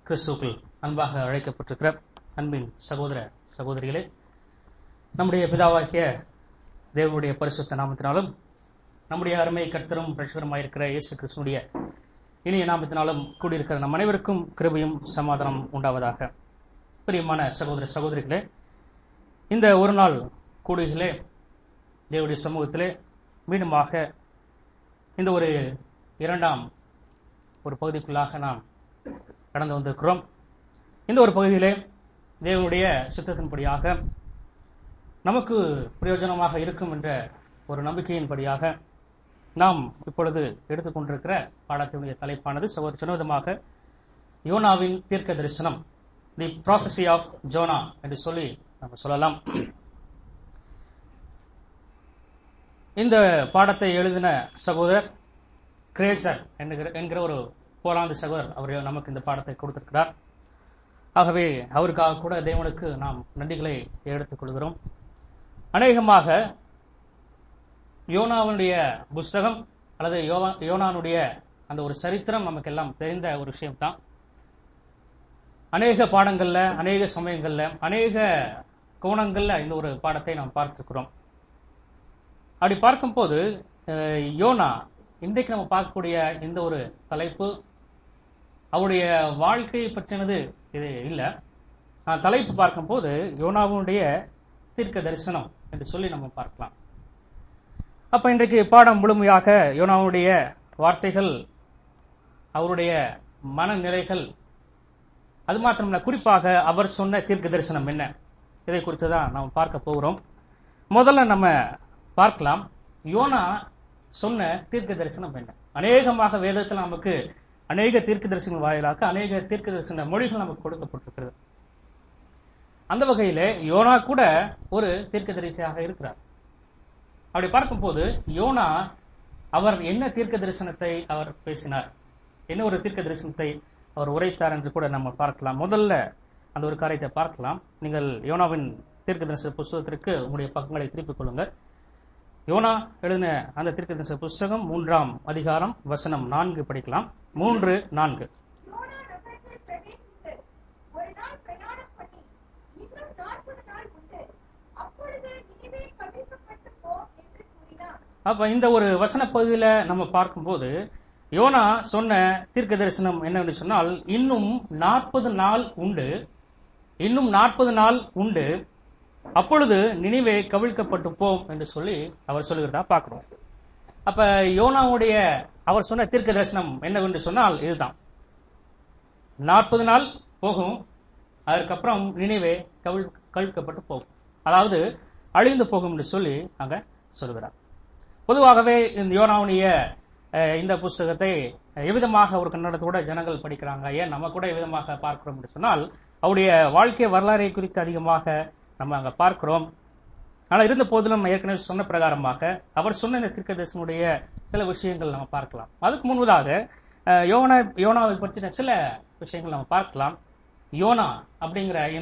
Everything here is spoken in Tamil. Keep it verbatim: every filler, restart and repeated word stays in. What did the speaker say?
கிறிஸ்துவுக்குள் அன்பாக அழைக்கப்பட்டிருக்கிற அன்பின் சகோதர சகோதரிகளே, நம்முடைய பிதாவாகிய தேவனுடைய பரிசுத்த நாமத்தினாலும் நம்முடைய அருமை கர்த்தரும் இரட்சகருமாயிருக்கிற இயேசு கிறிஸ்துவுடைய இனிய நாமத்தினாலும் கூடியிருக்கிற நம் அனைவருக்கும் கிருபையும் சமாதானம் உண்டாவதாக. பிரியமான சகோதர சகோதரிகளே, இந்த ஒரு நாள் கூடுதலே தேவனுடைய சமூகத்திலே மீண்டுமாக இந்த ஒரு இரண்டாம் ஒரு பகுதிக்குள்ளாக நாம் கடந்து வந்திருக்கிறோம். இந்த ஒரு பகுதியிலே தேவனுடைய சித்தத்தின்படியாக நமக்கு பிரயோஜனமாக இருக்கும் என்ற ஒரு நம்பிக்கையின்படியாக நாம் இப்பொழுது எடுத்துக்கொண்டிருக்கிற பாடத்தினுடைய தலைப்பானது சகோதர சொன்னவிதமாக யோனாவின் தீர்க்க தரிசனம், தி ப்ராஃபசி ஆஃப் ஜோனா என்று சொல்லி நம்ம சொல்லலாம். இந்த பாடத்தை எழுதின சகோதரர் கிரேசர் என்கிற ஒரு போலாந்து சகோதரர் அவர் நமக்கு இந்த பாடத்தை கொடுத்திருக்கிறார். ஆகவே அவருக்காக கூட தேவனுக்கு நாம் நன்றிகளை எடுத்துக் கொள்கிறோம். அநேகமாக யோனாவுடைய புஸ்தகம் அல்லது யோனானுடைய அந்த ஒரு சரித்திரம் நமக்கு எல்லாம் தெரிந்த ஒரு விஷயம் தான். அநேக பாடங்கள்ல, அநேக சமயங்கள்ல, அநேக கோணங்கள்ல இந்த ஒரு பாடத்தை நாம் பார்த்திருக்கிறோம். அப்படி பார்க்கும்போது யோனா இன்றைக்கு நம்ம பார்க்கக்கூடிய இந்த ஒரு தலைப்பு அவருடைய வாழ்க்கையை பற்றினது இது இல்ல. தலைப்பு பார்க்கும்போது யோனாவுடைய தீர்க்க தரிசனம் என்று சொல்லி நம்ம பார்க்கலாம். அப்ப இன்றைக்கு பாடம் முழுமையாக யோனாவுடைய வார்த்தைகள், அவருடைய மனநிலைகள், அது மாத்திரமல்ல குறிப்பாக அவர் சொன்ன தீர்க்க தரிசனம் என்ன, இதை குறித்து தான் நாம் பார்க்க போகிறோம். முதல்ல நம்ம பார்க்கலாம் யோனா சொன்ன தீர்க்க தரிசனம் என்ன. அநேகமாக வேதத்தில் நமக்கு அநேக தீர்க்க தரிசன வாயிலாக அநேக தீர்க்க தரிசன மொழிகள் நமக்கு கொடுக்கப்பட்டிருக்கிறது. அந்த வகையிலே யோனா கூட ஒரு தீர்க்க தரிசியாக இருக்கிறார். அப்படி பார்க்கும்போது யோனா அவர் என்ன தீர்க்க தரிசனத்தை அவர் பேசினார், என்ன ஒரு தீர்க்க தரிசனத்தை அவர் உரைத்தார் என்று கூட நம்ம பார்க்கலாம். முதல்ல அந்த ஒரு காரியத்தை பார்க்கலாம். நீங்கள் யோனாவின் தீர்க்க தரிசன புஸ்தகத்திற்கு உங்களுடைய பக்கங்களை திருப்பிக் கொள்ளுங்கள். யோனா எழுதின அந்த தீர்க்க தரிசன புஸ்தகம் மூன்றாம் அதிகாரம் வசனம் நான்கு படிக்கலாம். மூன்று நான்கு. அப்ப இந்த ஒரு வசன பகுதியில நம்ம பார்க்கும்போது யோனா சொன்ன தீர்க்க தரிசனம் என்னன்னு சொன்னால், இன்னும் நாற்பது நாள் உண்டு, இன்னும் நாற்பது நாள் உண்டு, அப்பொழுது நினிவே கவிழ்க்கப்பட்டு போம் என்று சொல்லி அவர் சொல்லுகிறதா பார்க்கிறோம். அப்ப யோனாவுடைய அவர் சொன்ன தீர்க்க தரிசனம் என்னவென்று சொன்னால் இதுதான், நாற்பது நாள் போகும், அதற்கப்புறம் நினிவே கவிழ் கவிழ்க்கப்பட்டு போகும், அதாவது அழிந்து போகும் என்று சொல்லி அங்க சொல்லுகிறார். பொதுவாகவே இந்த யோனாவுடைய இந்த புஸ்தகத்தை எவ்விதமாக ஒரு கன்னடத்தோட ஜனங்கள் படிக்கிறாங்க, ஏன் நம்ம கூட எவ்விதமாக பார்க்கிறோம் என்று சொன்னால் அவருடைய வாழ்க்கை வரலாறை குறித்து அதிகமாக நம்ம அங்க பார்க்கிறோம். ஆனா இருந்த போதிலும் ஏற்கனவே சொன்ன பிரகாரமாக அவர் சொன்ன இந்த தீர்க்க தரிசனுடைய சில விஷயங்கள் நம்ம பார்க்கலாம். அதுக்கு முன்பதாக யோனா யோனாவை பற்றின சில விஷயங்கள் நம்ம பார்க்கலாம். யோனா அப்படிங்கிற